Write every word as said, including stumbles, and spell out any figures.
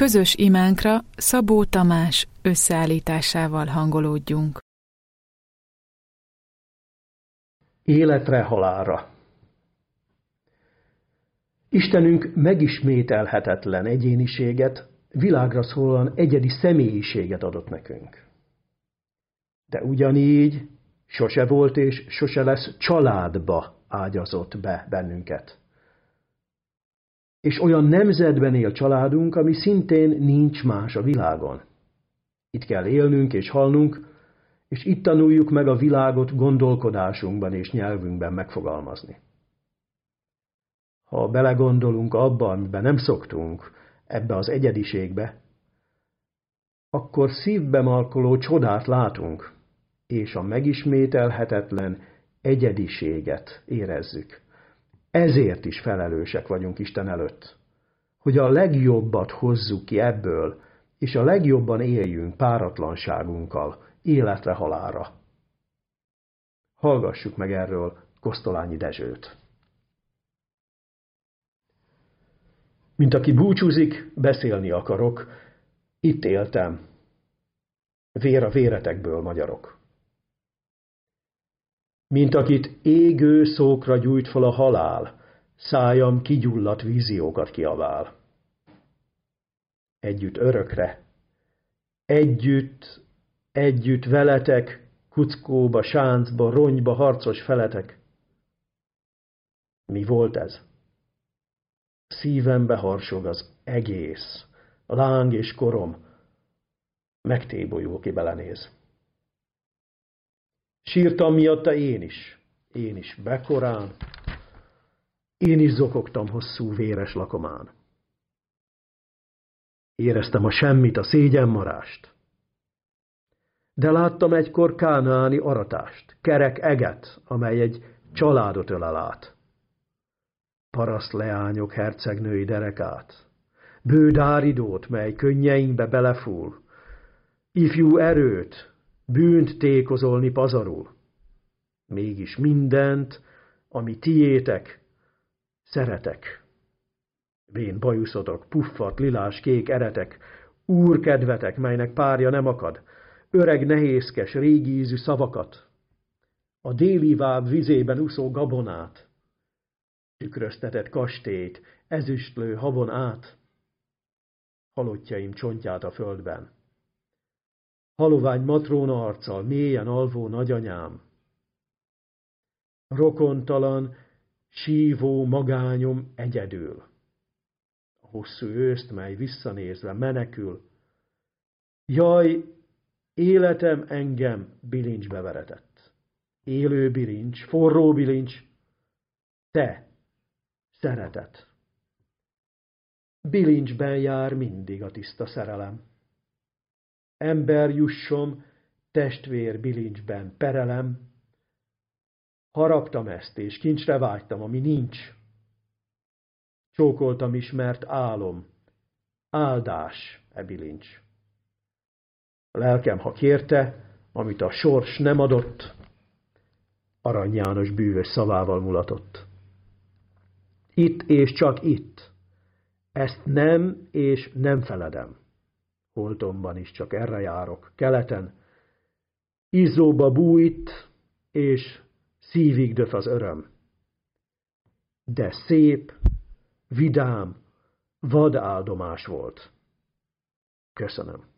közös imánkra Szabó Tamás összeállításával hangolódjunk. Életre, halálra. Istenünk megismételhetetlen egyéniséget, világra szólóan egyedi személyiséget adott nekünk. De ugyanígy sose volt és sose lesz családba ágyazott be bennünket. És olyan nemzetben él családunk, ami szintén nincs más a világon. Itt kell élnünk és halnunk, és itt tanuljuk meg a világot gondolkodásunkban és nyelvünkben megfogalmazni. Ha belegondolunk abba, amiben nem szoktunk, ebbe az egyediségbe, akkor szívbe markoló csodát látunk, és a megismételhetetlen egyediséget érezzük. Ezért is felelősek vagyunk Isten előtt, hogy a legjobbat hozzuk ki ebből, és a legjobban éljünk páratlanságunkkal, életre, halálra. Hallgassuk meg erről Kosztolányi Dezsőt. Mint aki búcsúzik, beszélni akarok, itt éltem. Vér a véretekből, magyarok. Mint akit égő szókra gyújt fel a halál, szájam kigyulladt víziókat kiabál. Együtt örökre, együtt, együtt veletek, kuckóba, sáncba, ronyba, harcos feletek. Mi volt ez? Szívembe harsog az egész, láng és korom, megtébolyul, ki belenéz. Sírtam miatta én is, én is bekorán, én is zokogtam hosszú véres lakomán. Éreztem a semmit, a szégyenmarást. De láttam egykor kánaáni aratást, kerek eget, amely egy családot ölel át. Paraszt leányok hercegnői derekát, bőd áridót, mely könnyeinkbe belefúl, ifjú erőt, bűnt tékozolni pazarul. Mégis mindent, ami tiétek, szeretek. Vén bajuszotok, puffat, lilás, kék eretek, úrkedvetek, melynek párja nem akad, öreg nehézkes, régi ízű szavakat, a déli váb vizében úszó gabonát, tükröztetett kastélyt, ezüstlő havon át, halottjaim csontját a földben. Halovány matróna arccal, mélyen alvó nagyanyám. Rokontalan, sívó magányom egyedül. A hosszú őszt, mely visszanézve menekül. Jaj, életem engem bilincsbe veretett. Élő bilincs, forró bilincs, te, szeretet. Bilincsben jár mindig a tiszta szerelem. Ember jussom, testvér bilincsben perelem. Haraptam ezt, és kincsre vágytam, ami nincs. Csókoltam ismert álom, áldás e bilincs. Lelkem, ha kérte, amit a sors nem adott, Arany János bűvös szavával mulatott. Itt és csak itt, ezt nem és nem feledem. Holtomban is csak erre járok, keleten, izzóba bújt, és szívig döf az öröm. De szép, vidám, vad áldomás volt. Köszönöm.